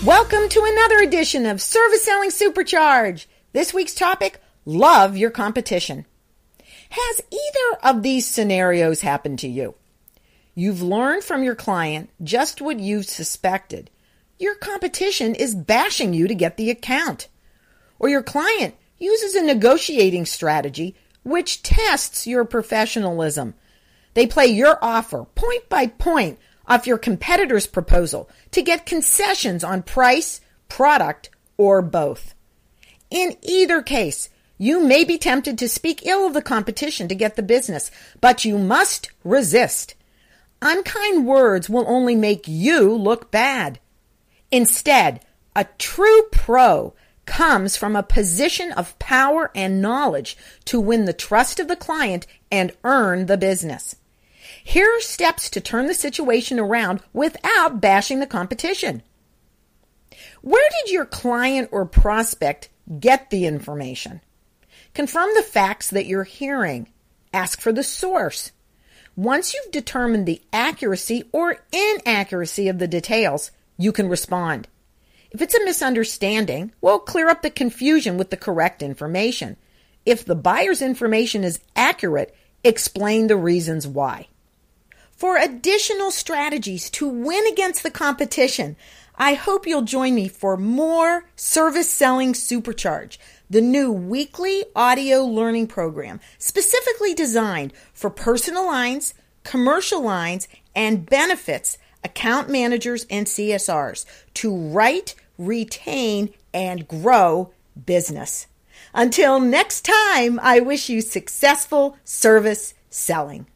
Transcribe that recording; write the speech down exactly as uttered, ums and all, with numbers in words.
Welcome to another edition of Service Selling Supercharge. This week's topic, love your competition. Has either of these scenarios happened to you? You've learned from your client just what you've suspected. Your competition is bashing you to get the account. Or your client uses a negotiating strategy which tests your professionalism. They play your offer point by point off your competitor's proposal to get concessions on price, product, or both. In either case, you may be tempted to speak ill of the competition to get the business, but you must resist. Unkind words will only make you look bad. Instead, a true pro comes from a position of power and knowledge to win the trust of the client and earn the business. Here are steps to turn the situation around without bashing the competition. Where did your client or prospect get the information? Confirm the facts that you're hearing. Ask for the source. Once you've determined the accuracy or inaccuracy of the details, you can respond. If it's a misunderstanding, well, clear up the confusion with the correct information. If the buyer's information is accurate, explain the reasons why. For additional strategies to win against the competition, I hope you'll join me for more Service Selling Supercharge, the new weekly audio learning program specifically designed for personal lines, commercial lines, and benefits account managers and C S Rs to write, retain, and grow business. Until next time, I wish you successful service selling.